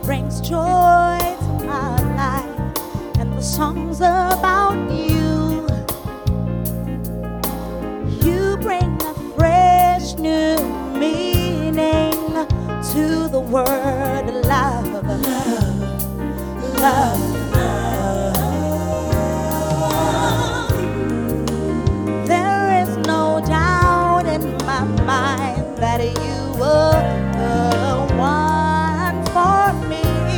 brings joy to my life, and the songs about you. You bring a fresh new meaning to the word love, love, love. There is no doubt in my mind that you were the one for me.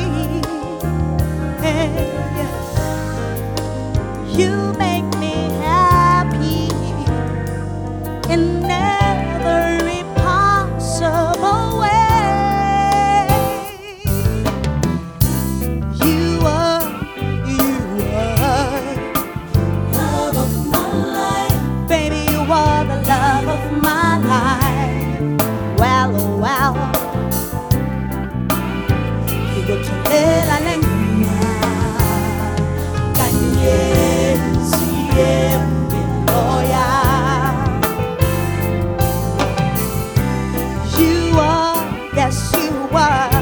You make me happy in every possible way. You are love of my life. Baby, you are the love of my life. Well, oh, well, la lengua, cañé, siempre loya. You are, yes, you are.